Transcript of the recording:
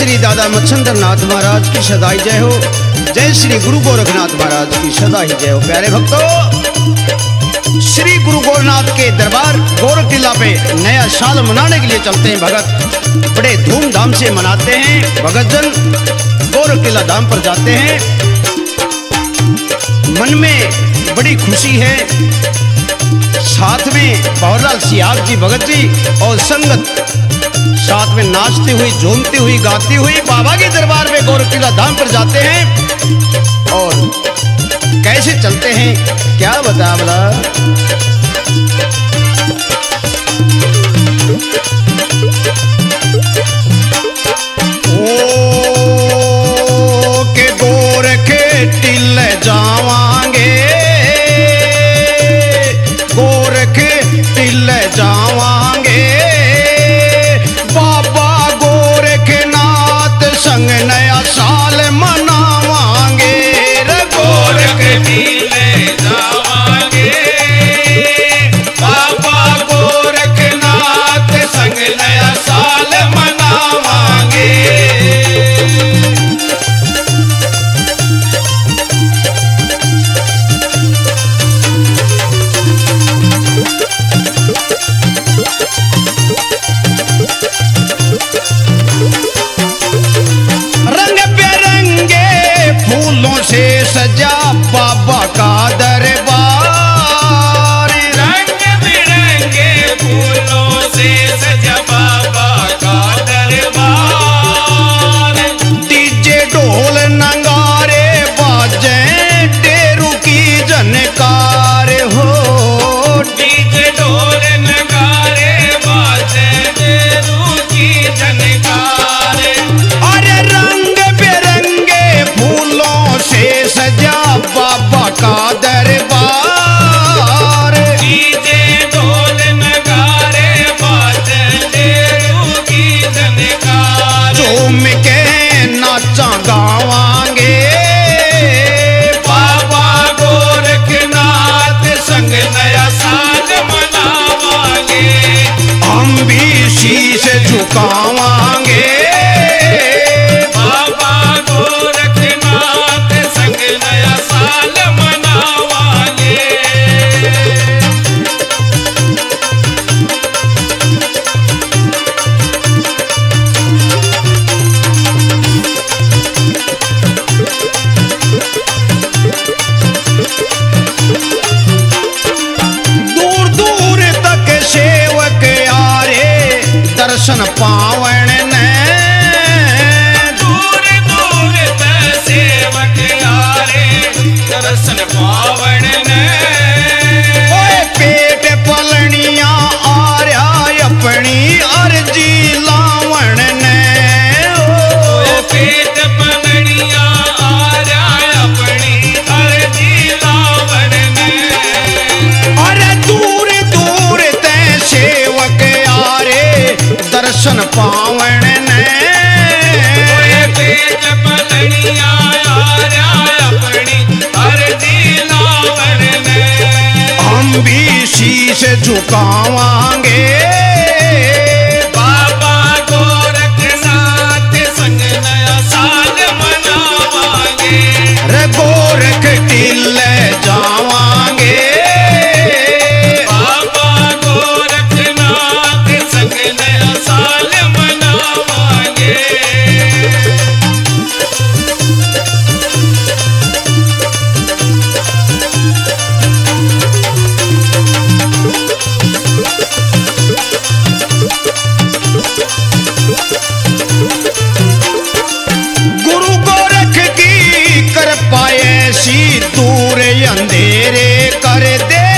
श्री दादा मच्छिंद्र नाथ महाराज की सदा ही जय हो। जय श्री गुरु गोरखनाथ महाराज की सदा ही जय हो। प्यारे भक्तों, श्री गुरु गोरखनाथ के दरबार गोरख टीला पे नया साल मनाने के लिए चलते हैं भगत। बड़े धूमधाम से मनाते हैं भगत जन। गोरख टीला धाम पर जाते हैं, मन में बड़ी खुशी है। साथ में भंवरलाल सियाग जी भगत जी और संगत साथ में नाचती हुई, झूमती हुई, गाती हुई बाबा के दरबार में गोरख टीला धाम पर जाते हैं। और कैसे चलते हैं क्या बता बोला। ओ के गोरख टीले जावांगे, गोरख टीले जावांगे, बाबा गोरखनाथ संग नया साल मनावांगे। गोरख टीले जावांगे, बाबा गोरखनाथ संग नया साल मनावांगे। से सजा बाबा का दरबार, रंग बिरंगे फूलों से सजा बाबा का दरबार। डीजे ढोल नगारे बाजे डेरू की जनकार हो, डीजे ढोल नगारे बाजे डेरू की जनकार। अरे रंग बिरंगे फूलों से सजा बाबा का दरबार। डीजे ढोल नगारे बाजे डेरू की जनकार। झूम के नाचा गावांगे, बाबा गोरखनाथ संग नया साल मनावांगे। हम भी शीश झुकावांगे, बाबा गोरखनाथ संग नया साल मनावांगे। दूर दूर तक सेवक आरे दर्शन पावन ने, दूर दूर तक सेवक आरे दर्शन पावन ने। ओए पेट पलनिया आर्या अपनी अर्जी लावण ने, ओए पेट पलनिया आर्या अपनी अर्जी लावण ने। अरे दूर दूर ते सेवक आरे दर्शन पावन ने, ओए पेट पलनिया आर्या अपनी अर्जी लावण ने। हम भी शीश झुकावांगे, बाबा गोरखनाथ संग नया साल मनावांगे। रे गोरख टीले जावांगे, बाबा गोरखनाथ संग नया साल मनावांगे। गुरु गोरख की कृपा ऐसी दूर अंधेरे कर दे,